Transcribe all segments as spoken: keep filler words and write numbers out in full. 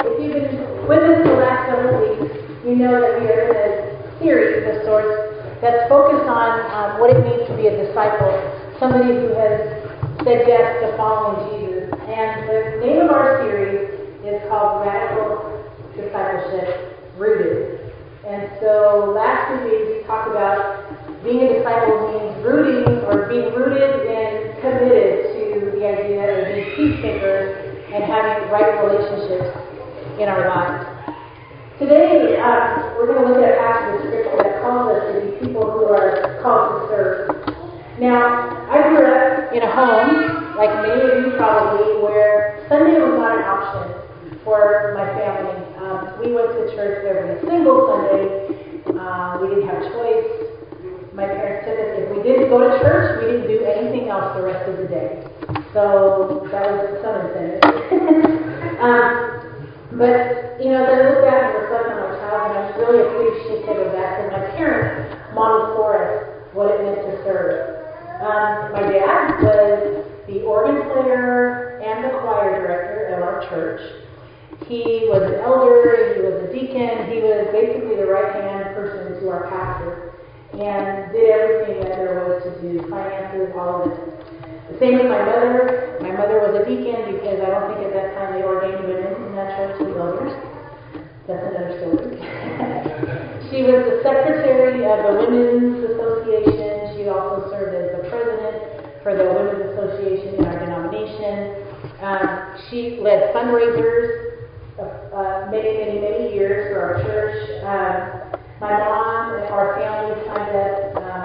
if you've been with us the last several weeks, you know that we are in a series of sorts that's focused on um, what it means to be a disciple, somebody who has said yes to following Jesus. And the name of our series is called Radical Discipleship Rooted. And so last week we talked about being a disciple means rooting or being rooted and committed to the idea of being peacemakers and having right relationships in our lives. Today, uh, we're going to look at a passage of Scripture that calls us to be people who are called to serve. Now, I grew up in a home, like many of you probably, where Sunday was not an option for my family. Um, we went to church every single Sunday. Uh, we didn't have a choice. My parents said that if we didn't go to church, we didn't do anything else the rest of the day. So that was some incentive. um, but, you know, as I look back and reflect on my childhood, I'm really appreciative of that, because my parents modeled for us what it meant to serve. Um, my dad was the organ player and the choir director of our church. He was an elder, he was a deacon, he was basically the right-hand person to our pastor, and did everything that there was to do, finances, all of it. The same with my mother. My mother was a deacon because I don't think at that time they ordained women in that church to be elders. That's another story. She was the secretary of the Women's Association. She also served as the president for the Women's Association in our denomination. Um, she led fundraisers uh, many, many, many years for our church. Um, My mom and our family signed up, um,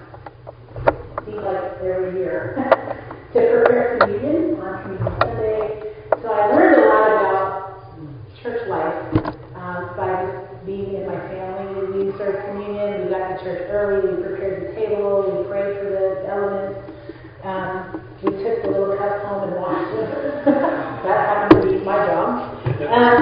seems like every year, to prepare communion on Communion Sunday. So I learned a lot about church life um, by just being in my family. We served communion, we got to church early, we prepared the table, we prayed for the elements. Um, we took the little cups home and washed them. That happened to be my job. Um,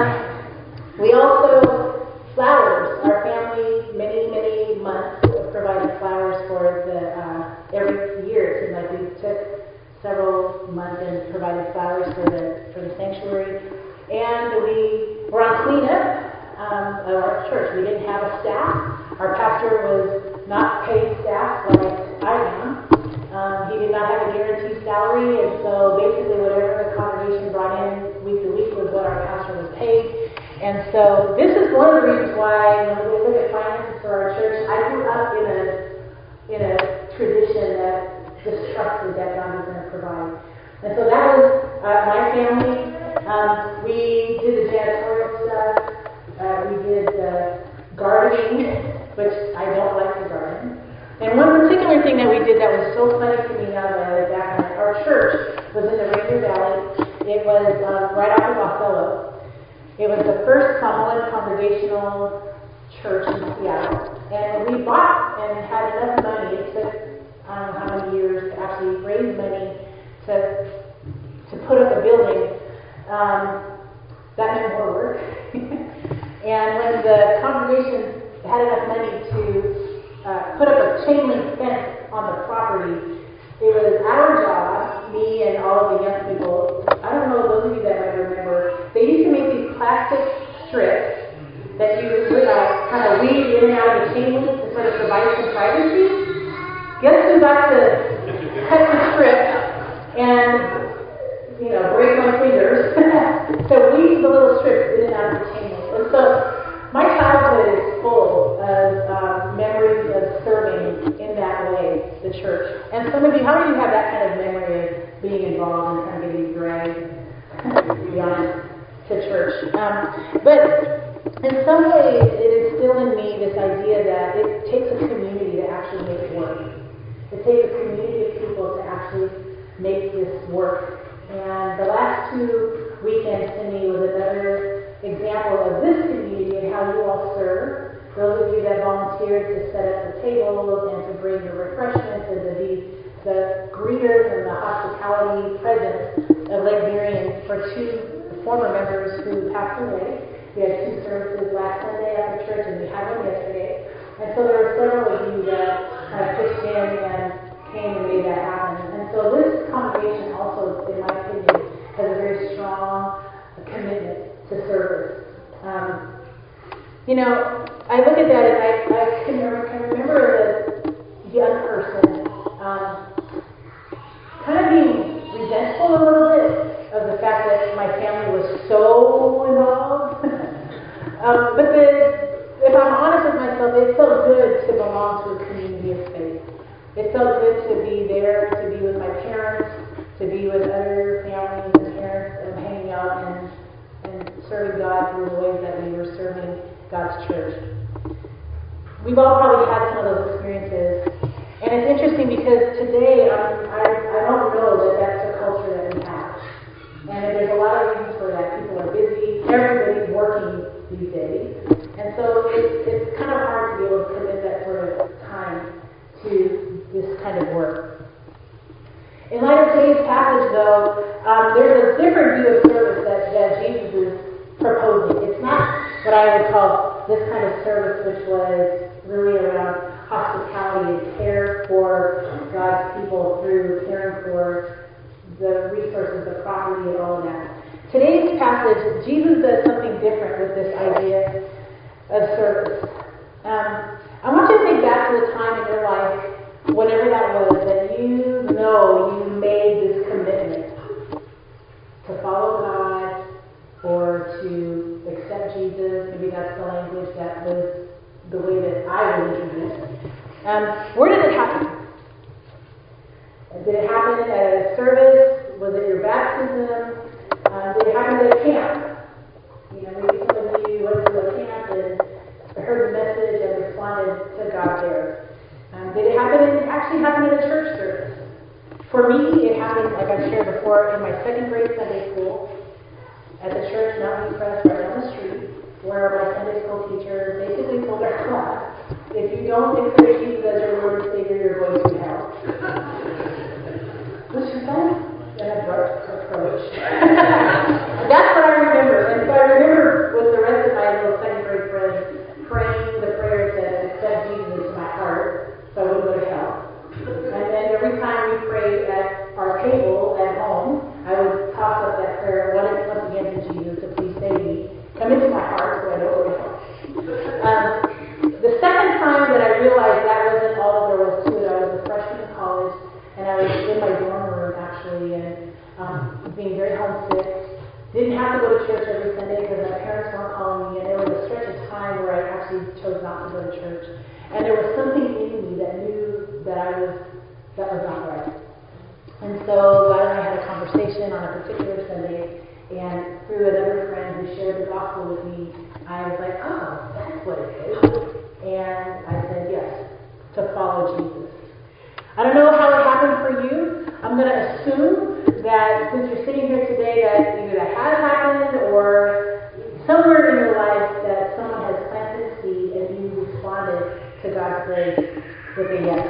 we also Flowers. Our family, many, many months of providing flowers for the, uh, every year. It seemed like we took several months and provided flowers for the, for the sanctuary. And we were on cleanup um, of our church. We didn't have a staff. Our pastor was not paid staff like I am. Um, he did not have a guaranteed salary, and so basically whatever the congregation brought in week to week was what our pastor was paid. And so this is one of the reasons why when we look at finances for our church, I grew up in a in a tradition that just trusted that God was going to provide. And so that was uh, my family. Um, we did the janitorial stuff. Uh, we did the gardening, which I don't like to garden. And one particular thing that we did that was so funny to me now that I look back on it, our church was in the Ranger Valley. It was uh, right off of Othello. It was the first Samoan Congregational Church in Seattle. And we bought and had enough money. It took, I don't know how many years to actually raise money to to put up a building. Um, that meant more work. And when the congregation had enough money to uh, put up a chain link fence on the property, it was our job, me and all of the young people. I don't know, those of you that might remember, they used to make these plastic strips that you would uh, kind of weave in and out of the chain link to sort of provide some privacy. Guess who got to cut the strip and, you know, break my fingers to weave the little strips in and out of the chain link. And so my childhood is full of um, memories of serving in that way, the church. And some of you, how many of you have that kind of memory of being involved and kind of getting dragged, to be honest, to church? Um, but in some ways, it instilled in me this idea that it takes a community to actually make it work. It takes a community of people to actually make this work. And the last two weekends to me was another example of this community and how you all serve. Those of you that volunteered to set up the tables and to bring the refreshments and to be the greeters and the hospitality presence of Lake Marion for two former members who passed away. We had two services last Sunday at the church and we had one yesterday. And so there were several of you that kind of pitched in and came and made that happen. And so this congregation also, in my opinion, has a very strong commitment to service. You know, I look at that and I, I can, remember, can remember as a young person um, kind of being resentful a little bit of the fact that my family was so involved. um, but the, if I'm honest with myself, it felt good to belong to a community of faith. It felt good to be there, to be with my parents, to be with other families and parents and hanging out and, and serving God through the ways that we were serving God's church. We've all probably had some of those experiences. And it's interesting because today um, I, I don't know that that's the culture that we have. And there's a lot of reasons for that. People are busy. Everybody's working these days. And so it's, it's kind of hard to be able to commit that sort of time to this kind of work. In light of today's passage, though, um, there's a different view of service that, that Jesus is proposing. It's not what I would call this kind of service, which was really around hospitality and care for God's people through caring for the resources, the property, and all of that. Today's passage, Jesus does something different with this idea of service. Um, I want you to think back to the time in your life, whenever that was, that you know you made this commitment to follow God or to accept Jesus. Maybe that's the language that was the way that I was introduced. Um, where did it happen? Did it happen at a service? Was it your baptism? Uh, did it happen at a camp? You know, maybe some of you went to a camp and heard the message and responded to God there. Um, did it happen? It actually happened at a church service. For me, it happened, like I've shared before, in my second grade Sunday school at the church Mountain Crest right down the street, where my Sunday school teacher basically told our class, if you don't accept Jesus as your Lord and Savior, you're going to hell. Which is kind of an abrupt approach. That's what I remember. And so I remember with the rest of my little second grade friends praying the prayer that accept Jesus into my heart so I wouldn't go to hell. And then every time we prayed at our table at home, I would toss up that prayer, once again to Jesus to please save me. Come into my heart so I don't go to hell. Um, the second time that I realized that wasn't all that there was to it, I was a freshman in college, and I was in my dorm room actually, and um, being very homesick. Didn't have to go to church every Sunday because my parents weren't calling me, and there was a stretch of time where I actually chose not to go to church. And there was something in me that knew that I was that was not right. And so God and I had a conversation on a particular Sunday, and through another friend who shared the gospel with me, I was like, oh, that's what it is. And I said yes, to follow Jesus. I don't know how it happened for you. I'm going to assume that since you're sitting here today that either that has happened or somewhere in your life that someone has planted a seed and you responded to God's grace with a yes.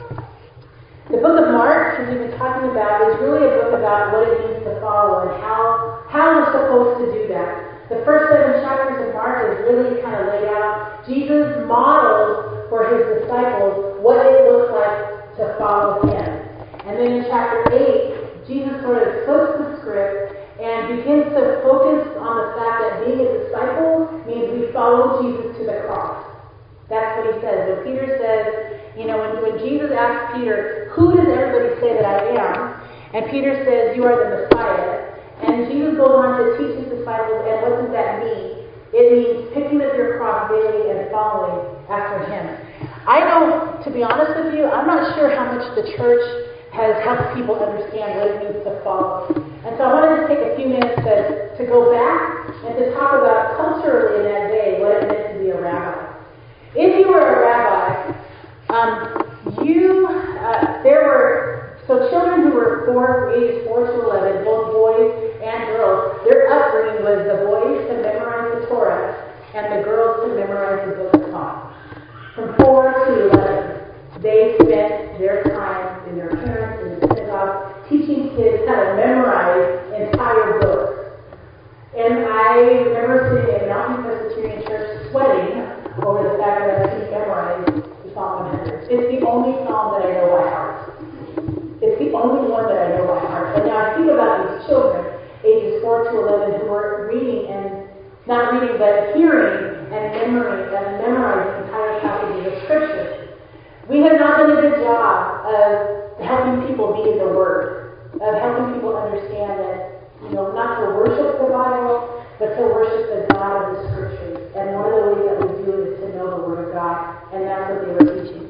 The book of Mark, as we've been talking about, is really a book about what it means to follow and how, how we're supposed to do that. The first seven chapters of Mark is really kind of laid out. Jesus models for his disciples what it looks like to follow him. And then in chapter eight, Jesus sort of flips the script and begins to focus on the fact that being a disciple means we follow Jesus to the cross. That's what he says. When Peter says, you know, when, when Jesus asks Peter, who does everybody say that I am? And Peter says, you are the Messiah. And Jesus goes on to teach his disciples, and what does that mean? It means picking up your cross daily and following after him. I know, to be honest with you, I'm not sure how much the church has helped people understand what it means to follow. And so I wanted to take a few minutes to, to go back and to talk about culturally in that day what it meant to be a rabbi. If you were a rabbi, um, you, uh, there were, so children who were four, ages four to eleven, both boys and girls, their upbringing was the boys to memorize the Torah and the girls to memorize the Book of Psalms. From four to eleven, they spent their time in their parents in the synagogue teaching kids how to memorize entire books. And I remember sitting in Mountain Presbyterian Church sweating over the fact that I couldn't memorize the Psalm one hundred. It's the only psalm that I know by heart. It's the only one that I know by heart. And now I think about these children, ages four to eleven, who were reading and not reading, but hearing and memory and memorizing entire passages of Scripture. We have not done a good job of helping people be in the Word, of helping people understand that, you know, not to worship the Bible, but to worship the God of the Scriptures. And one of the ways that we do it is to know the Word of God, and that's what they were teaching.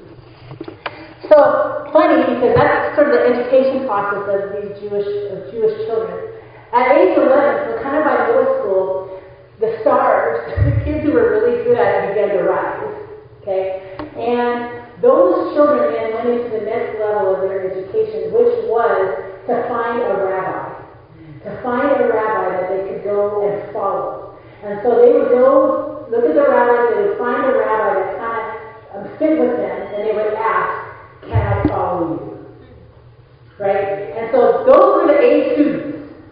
So, funny, because that's sort of the education process of these Jewish of Jewish children. At age eleven, so kind of by middle school, the stars, the kids who were really good at it, began to rise. Okay? And those children then went into the next level of their education, which was to find a rabbi. To find a rabbi that they could go and follow. And so they would go look at the rabbis, they would find a rabbi that kind of um, fit with them, and they would ask, can I follow you? Right? And so those were the age students.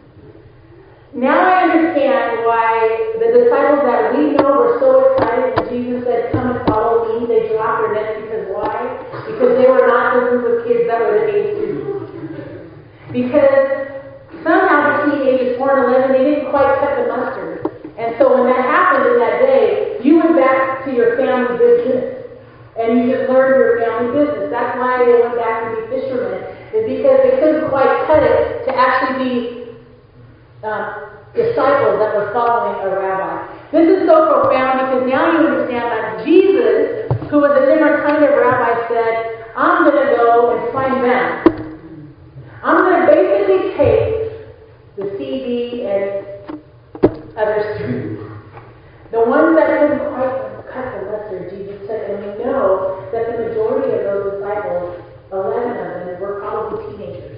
Now I understand why the disciples that we know were so excited when Jesus said, come and follow me. They dropped their nets because why? Because they were not the group of kids that were the age students. Because somehow between ages four and eleven, they didn't quite cut the mustard. And so when that happened in that day, you went back to your family business. And you just learned your family business. That's why they went back to be fishermen. Is because they couldn't quite cut it to actually be um, disciples that were following a rabbi. This is so profound because now you understand that Jesus, who was a different kind of rabbi, said, I'm going to go and find them. I'm going to basically take the C D and other students. The ones that couldn't quite cut the mustard, Jesus said, and we know that the majority of those disciples, eleven of them, were probably teenagers.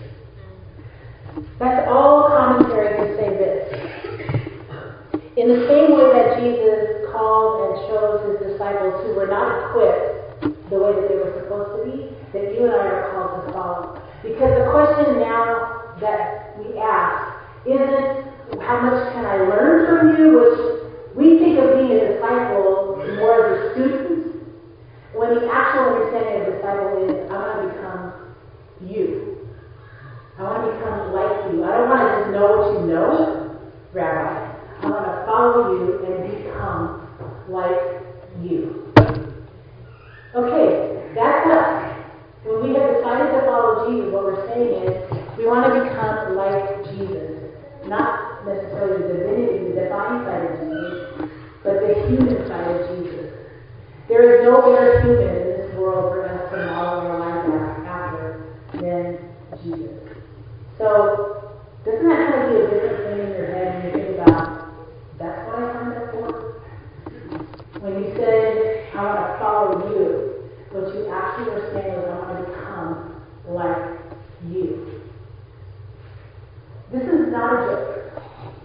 That's all commentary to say this. In the same way that Jesus called and chose his disciples who were not equipped the way that they were supposed to be, that you and I are called to follow. Because the question now that we ask isn't how much can I learn from you, which we think of being a disciple more as a student, when the actual understanding of a disciple is, I want to become you. I want to become like you. I don't want to just know what you know, Rabbi. I want to follow you and become like you. Okay, that's us. When we have decided to follow Jesus, what we're saying is we want to become like Jesus. Not necessarily the divinity, the divine side of Jesus, but the human side of Jesus. There is no better human in this world for us to model our lives after than Jesus. So, doesn't that kind of be a different thing in your head when you think about, that's what I signed up for? When you said, I want to follow you, what you actually were saying was, I want to become like you. This is not a joke.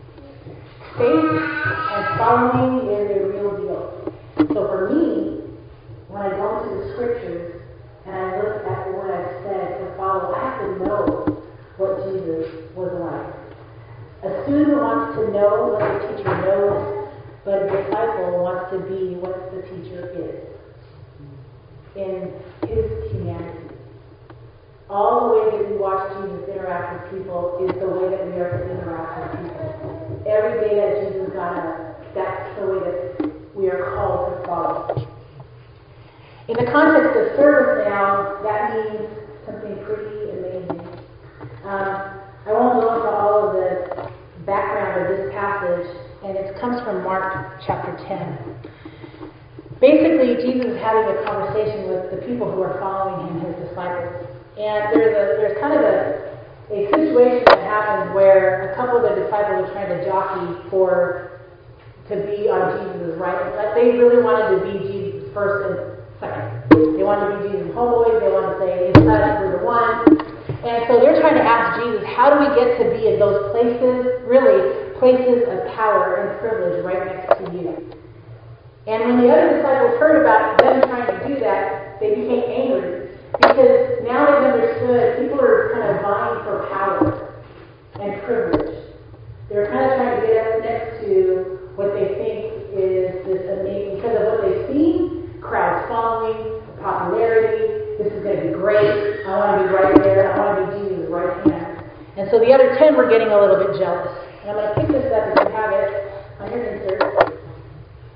Faith and following is a real deal. So for me, when I go into the scriptures and I look at what I've said to follow, I have to know what Jesus was like. A student wants to know what the teacher knows, but a disciple wants to be what the teacher is in his humanity. All the way that we watch Jesus interact with people is the way that we are to interact with people. Every day that Jesus got up, that's the way that we are called to follow. In the context of service now, that means something pretty amazing. Um, I won't go into all of the background of this passage, and it comes from Mark chapter ten. Basically, Jesus is having a conversation with the people who are following him, his disciples. And there's a there's kind of a, a situation that happens where a couple of the disciples are trying to jockey for to be on Jesus' right. Like they really wanted to be Jesus first and second. They wanted to be Jesus' homeboys. They wanted to say, it's us, we're the one. And so they're trying to ask Jesus, how do we get to be in those places, really places of power and privilege right next to you? And when the other disciples heard about them trying to do that, they became angry. Because now they've understood people are kind of vying for power and privilege. They're kind of trying to get up next to what they think is this amazing, because of what they've seen, crowds following, popularity, this is going to be great, I want to be right there, I want to be Jesus' right hand. And so the other ten were getting a little bit jealous. And I'm going to pick this up if you have it on your insert.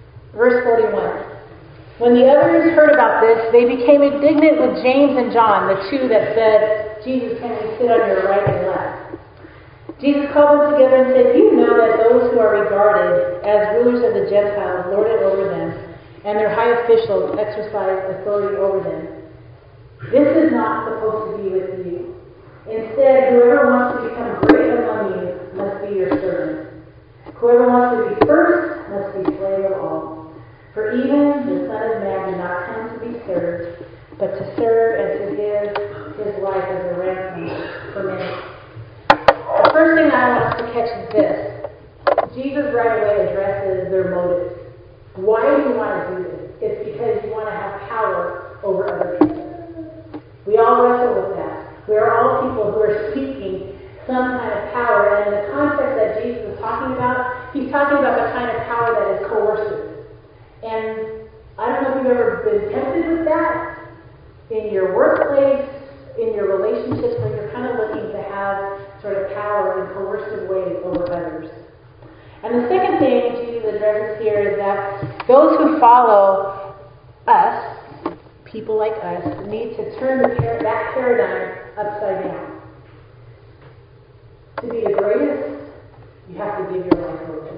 Verse forty-one. When the others heard about this, they became indignant with James and John, the two that said, Jesus, can we sit on your right and left? Jesus called them together and said, you know that those who are regarded as rulers of the Gentiles lord it over them, and their high officials exercise authority over them. This is not supposed to be with you. Instead, whoever wants to become great among you must be your servant. Whoever wants to be first must be slave of all. For even the Son of Man did not come to be served, but to serve and to give his life as a ransom for many. The first thing I want us to catch is this. Jesus right away addresses their motives. Why do you want to do this? It's because you want to have power over other people. We all wrestle with that. We are all people who are seeking some kind of power. And in the context that Jesus is talking about, he's talking about the kind of power that is coercive. And I don't know if you've ever been tempted with that in your workplace, in your relationships, where you're kind of looking to have sort of power in coercive ways over others. And the second thing Jesus addresses here is that those who follow us, people like us, need to turn the par- that paradigm upside down. To be the greatest, you have to give your life away.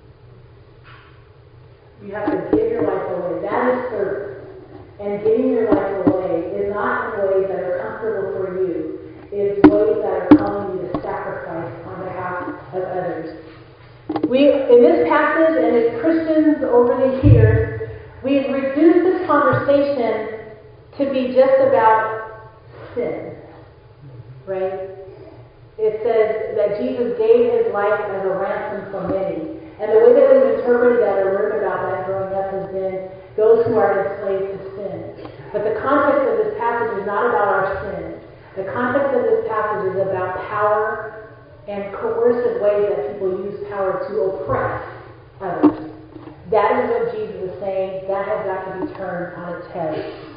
You have to give your life away. That is service. And giving your life away is not in ways that are comfortable for you. It is ways that are calling you to sacrifice on behalf of others. We, in this passage and as Christians over the years, we've reduced this conversation to be just about sin. Right? It says that Jesus gave his life as a ransom for many. And the way that we've interpreted that or learned about that growing up has been those who are enslaved to sin. But the context of this passage is not about our sin. The context of this passage is about power and coercive ways that people use power to oppress others. That is what Jesus is saying. That has got to be turned on its head.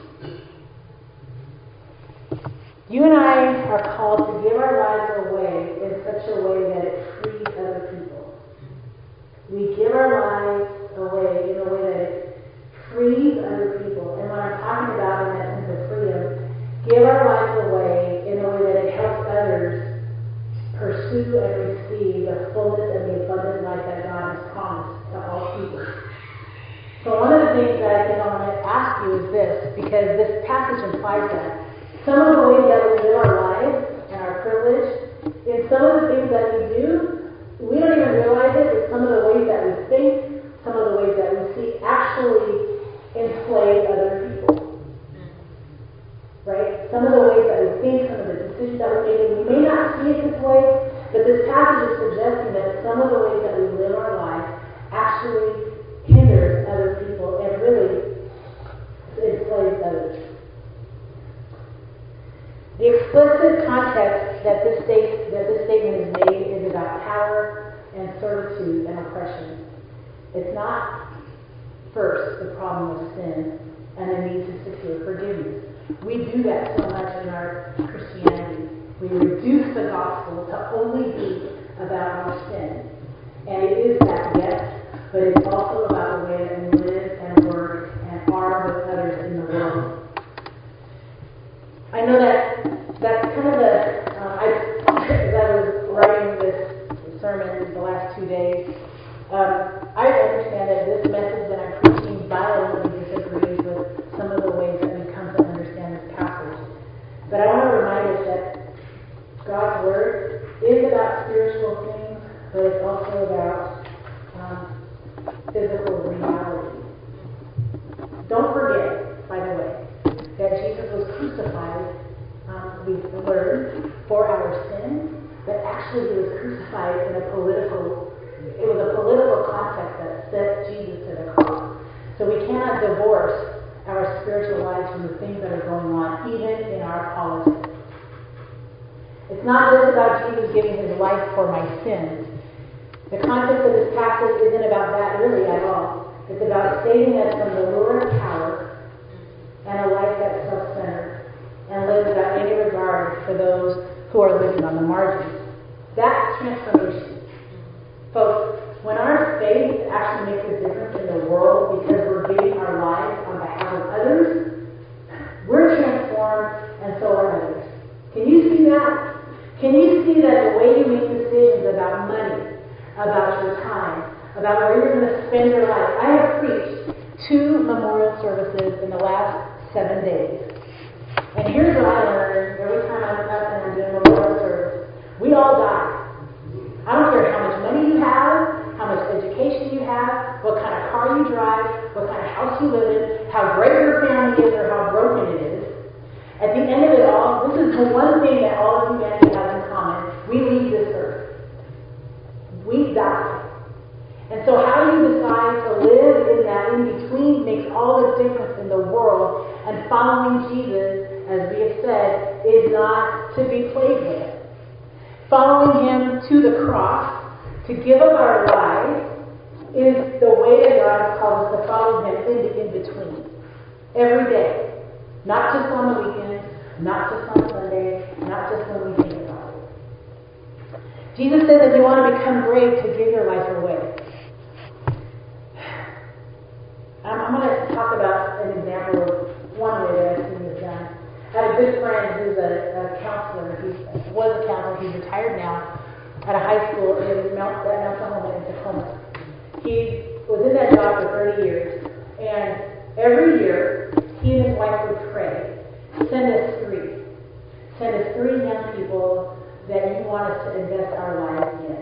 You and I are called to give our lives away in such a way that it frees other people. We give our lives away in a way that it frees other people. And when I'm talking about in that sense of freedom, give our lives away in a way that it helps others pursue and receive the fullness and the abundant life that God has promised to all people. So one of the things that I think I want to ask you is this, because this passage implies that. Some of the ways that we live our lives and our privilege, in some of the things that we do, we don't even realize it, but some of the ways that we think, some of the ways that we see actually enslave other people. Right? Some of the ways that we think, some of the decisions that we're making, we may not see it this way, but this passage is suggesting that some of the ways that we live our life actually hinders other people and really enslaves others. The explicit context that this, state, that this statement is made is about power and servitude and oppression. It's not first the problem of sin and the need to secure forgiveness. We do that so much in our Christianity. We reduce the gospel to only be about our sin. And it is that, yes, but it's also about the way that we live and work and are with others in the world. I know that that's kind of the, uh, I, as I was writing this sermon the last two days, um, I understand that this message that I'm preaching violently disagrees with some of the ways that we come to understand this passage. But I want to remind us that God's Word is about spiritual things, but it's also about um, physical reality. Don't forget, by the way, that Jesus was crucified, um, we learned, for our sin, but actually he was crucified in a political, it was a political context that set Jesus to the cross. So we cannot divorce our spiritual lives from the things that are going on, even in our politics. It's not just about Jesus giving his life for my sins. The context of this passage isn't about that really at all. It's about saving us from the lure of power and a life that's self-centered and lives without any regard for those who are living on the margins. That's transformation. Folks, when our faith actually makes a difference in the world because about where you're going to spend your life. I have preached two memorial services in the last seven days. And here's what I learned every time I'm up and I'm doing a memorial service. We all die. I don't care how much money you have, how much education you have, what kind of car you drive, what kind of house you live in, how great your family is or how broken it is. At the end of it all, this is the one thing that all of humanity has in common. We leave this earth. We die. And so how you decide to live in that in-between makes all the difference in the world. And following Jesus, as we have said, is not to be played with. Following him to the cross, to give up our lives, is the way that God has called us to follow him in the in-between. Every day. Not just on the weekends, not just on Sunday, not just when we think about it. Jesus said that you want to become great to give your life away. I'm, I'm going to talk about an example of one way that I've seen this done. I have a good friend who's a, a counselor. He was a counselor. He's retired now at a high school in Mount, at Mount Tacoma in Tacoma. He was in that job for thirty years. And every year, he and his wife would pray, send us three. Send us three young people that you want us to invest our lives in.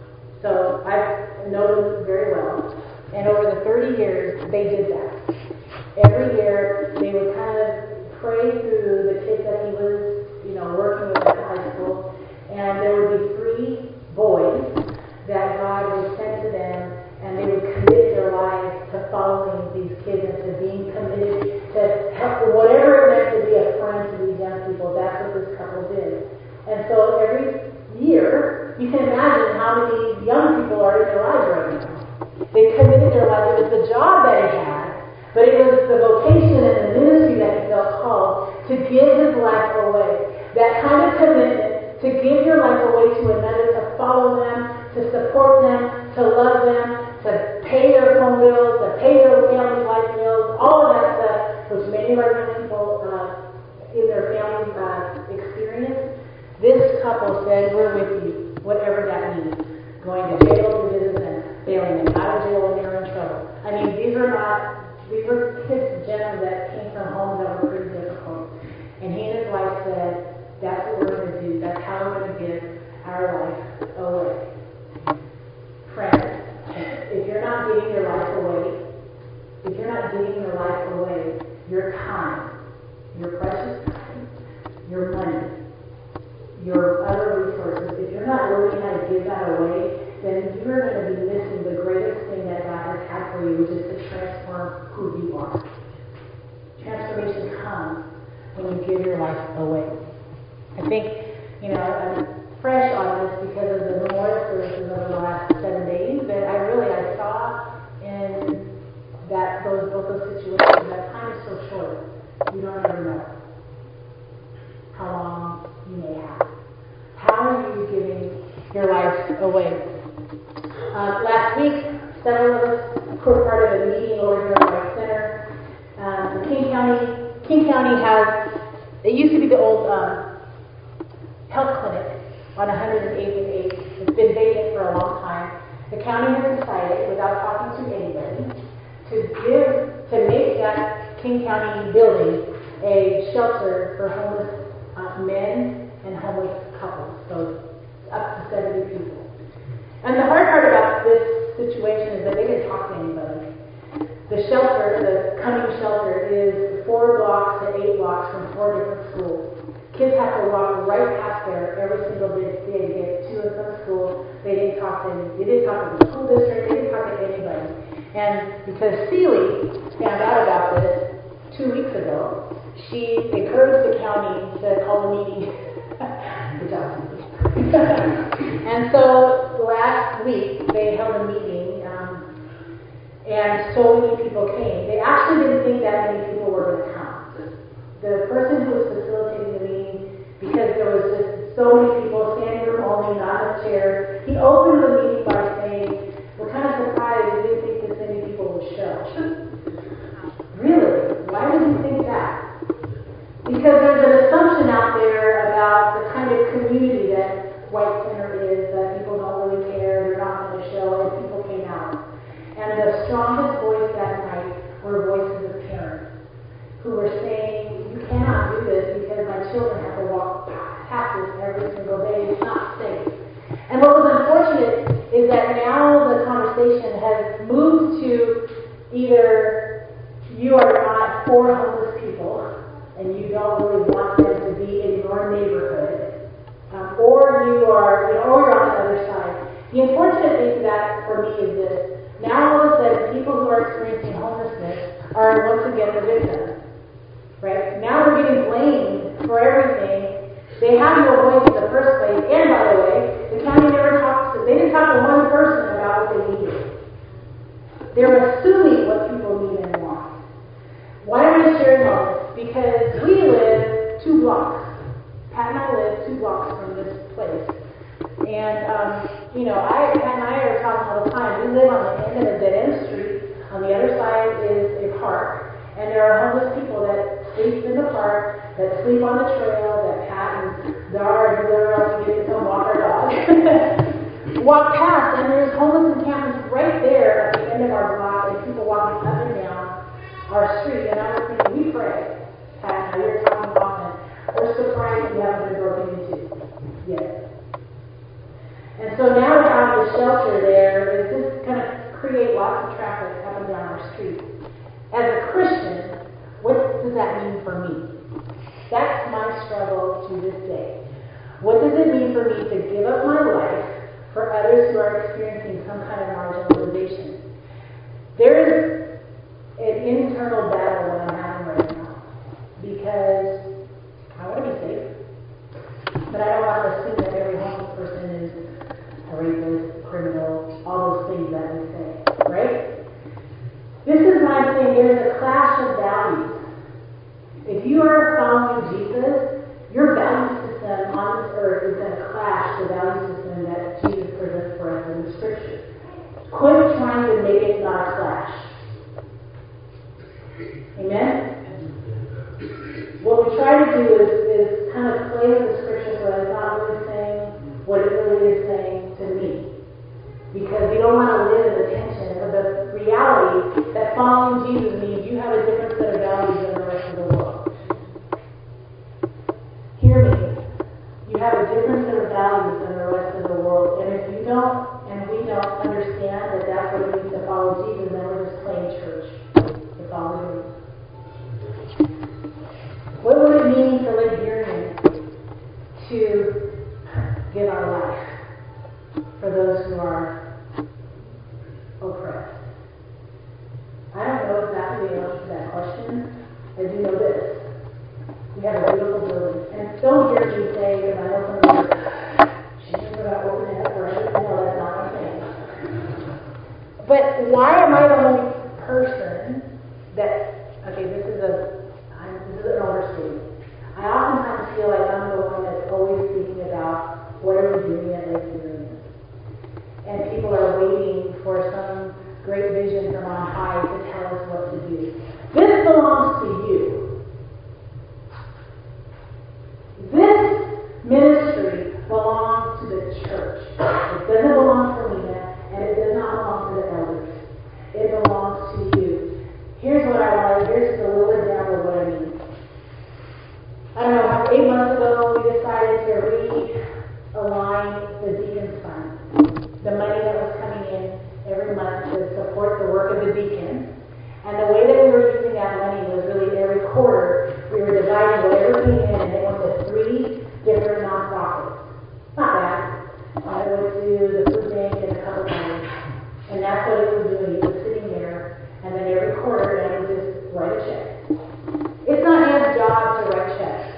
So I know them very well. And over the thirty years, they did that. Every year, they would kind of pray through the kids that he was, you know, working with at the high school. And there would be three boys that God would send to them, and they would commit their lives to following these kids and to being committed to help, whatever it meant to be a friend to these young people. That's what this couple did. And so every year, you can imagine how many young people are in their lives right now. They committed their lives. It was the job that he had, but it was the vocation and the ministry that he felt called to give his life away. That kind of commitment to give your life away to another, to follow them, to support them, to love them, to pay their phone bills, to pay their family life bills, all of that stuff, which many of our young people uh, in their family uh, experience. This couple said, we're with you, whatever that means. Going to jail to visit them, bailing them out of jail when they're in trouble. I mean, these are not, these were kids, gentlemen that came from homes that were pretty difficult. And he and his wife said, that's what we're going to do. That's how we're going to give our life away. Friends, if you're not giving your life away, if you're not giving your life away, your time, your precious time, your money, your other resources, if you're not learning how to give that away, then you're going to be missing the greatest thing that God has had for you, which is to transform who you are. Transformation comes when you give your life away. I think, you know, I'm fresh on this because of the memorial services over the last seven days, but I really, I saw in that those both those situations that time is so short, you don't ever know how long you may have. How are you giving your life away? Uh, last week, several of us were part of a meeting over here at White Center. Um, King County, King County has, it used to be the old um, health clinic on one hundred eighth and eighth. It's been vacant for a long time. The county has decided, without talking to anybody, to give, to make that King County building a shelter for homeless uh, men and homeless couples. So up to seventy people. And the hard part about this situation is that they didn't talk to anybody. The shelter, the coming shelter, is four blocks to eight blocks from four different schools. Kids have to walk right past there every single day to get to and from school. They didn't talk to any, they didn't talk to the school district, they didn't talk to anybody. And because Sealy found out about this two weeks ago, she encouraged the county to call a meeting. Good job. And so last week they held a meeting, um, and so many people came. They actually didn't think that many people were going to come. The person who was facilitating the meeting, because there was just so many people, standing room only, not enough chairs, he opened the meeting by saying, "We're kind of surprised we didn't think this many people would show." Really? Why would you think that? Because there's an assumption out there about the kind of community that White Center is, that people don't really care, they're not going to show, and people came out. And the strongest voice that night were voices of parents who were saying, you cannot do this because my children have to walk past this every single day. It's not safe. And what was unfortunate is that now the conversation has moved to either you are not for homeless people and you don't really want them to be in your neighborhood, um, or you are, you know, or you're on the other side. The unfortunate thing to that for me is this. Now all of a sudden, people who are experiencing homelessness are once again the victims. Right? Now we're getting blamed for everything. They have no voice in the first place. And by the way, the county never talks to, they didn't talk to one person about what they needed. They're assuming what people need and want. Why am I sharing all this? Because we live two blocks. Pat and I live two blocks from this place. And, um, you know, I, Pat and I are talking all the time. We live on the end of a dead-end street. On the other side is a park. And there are homeless people that sleep in the park, that sleep on the trail, that Pat and Dara and whoever else we get to come walk our dogs. Walk past, and there's homeless encampments right there at the end of our block, and people walking up and down our street. And I was thinking, we pray. Pat, now you're talking often. We're surprised we haven't been broken into yet. And so now to have the shelter there is just going to create lots of traffic up and down our street. As a Christian, what does that mean for me? That's my struggle to this day. What does it mean for me to give up my life for others who are experiencing some kind of marginalization? There is an internal battle that I'm having right now because I want to be safe, but I don't want to assume that every homeless person is a rapist, a criminal, all those things that we say, right? This is why I'm saying there is a clash of values. If you are following Jesus, your value system on this earth is going to clash the value system that Jesus presents for us in the Scripture. Quit trying to make it not a clash. Amen? What we try to do is, is kind of play with the Scripture so that it's not really saying what it really is saying to me. Because we don't want to live in the tension of the reality that following Jesus means you have a different set of values than the rest of the world. Hear me. You have a different set of values than the rest of the world. And if you don't, and we don't understand that that's what it means to follow Jesus, then we're just playing church. That's all we're doing. What would it mean to live yearning to give our life for those who are oppressed? I don't know exactly the answer to that question. I do know this. We have a beautiful building. And don't hear me say, because I know some of you are, she's just about to open it up for everything. No, that's not what I'm saying. But why am I the only person that, okay, this is a, I'm, this is an overstatement. I oftentimes feel like I'm the one that's always thinking about what are we doing at Lake Union. And people are waiting for some great vision from on high to tell us what to do. This belongs to you. This ministry belongs to the church. It doesn't belong to Lena, and it does not belong to the elders. It belongs to you. Here's what I want. Here's the little example of what I mean. I don't know, about eight months ago, we decided to realign the Deacon's Fund. The money that was coming in every month to support the work of the deacons. And the way that we were using that money was really every quarter, we were dividing whatever came in, and it went to three different nonprofits. Not bad. Uh, it went to the food bank and a couple others. And that's what it was doing. It was sitting there, and then every quarter, and it would just write a check. It's not his job to write checks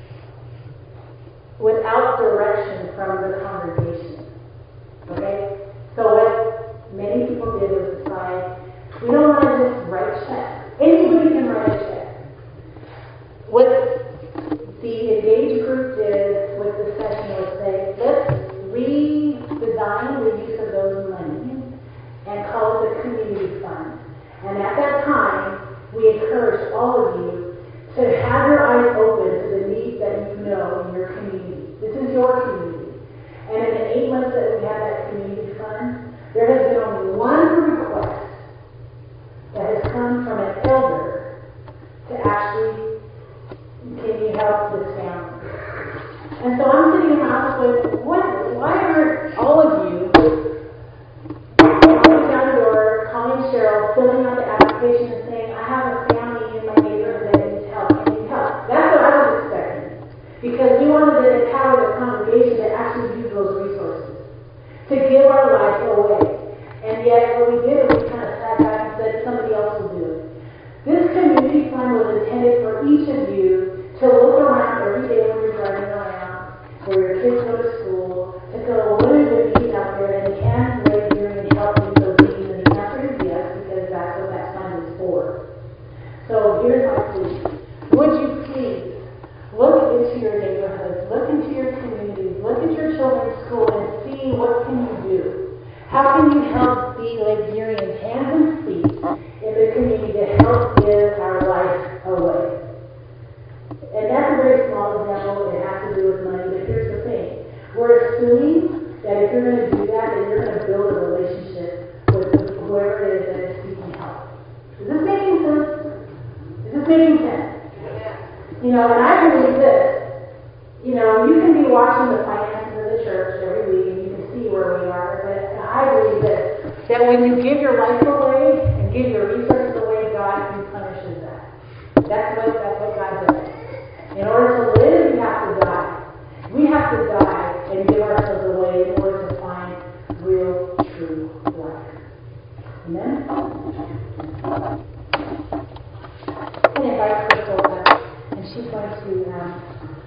without direction from the congregation. Okay? So what many people did was decide, we don't want to just write checks. Anybody can write a check. What the Engage group did with the session was say, let's redesign the use of those money and call it the community fund. And at that time, we encouraged all of you to have your eyes open to the needs that you know in your community. This is your community. And in the eight months that we had that community fund, there has been only one request application and saying, I have a family in my neighborhood that needs help, I need help. That's what I was expecting. Because we wanted to empower the congregation to actually use those resources, to give our life away. And yet what we did is we kind of sat back and said, somebody else will do it. This community fund was intended for each of you to look around every day when you're driving around, where your kids go to school, to go, what are the needs out there, and the answer right here and help meet those needs, and the answer is yes, because that's what that fund is for. So here's my plea. Would you please look into your neighborhoods, look into your communities, look at your children's school, and see what can you do. How can you help be Liberians, hands and feet, in the community to help give our life away? And that's a very small example. It has to do with money, but here's the thing. We're assuming that if you're going to do that, that you're going to build a relationship with whoever it is that is seeking help. Is this making sense? Is this making sense? You know, and I believe this. You know, you can be watching the finances of the church every week, and you can see where we are, but I believe this, that when you give your life away and give your resources away, God replenishes that. That's what, that's what God does. In order to live, we have to die. We have to die and give ourselves away in order to find real, true life. Amen? I'm going to invite Crystal up, and she's going to um,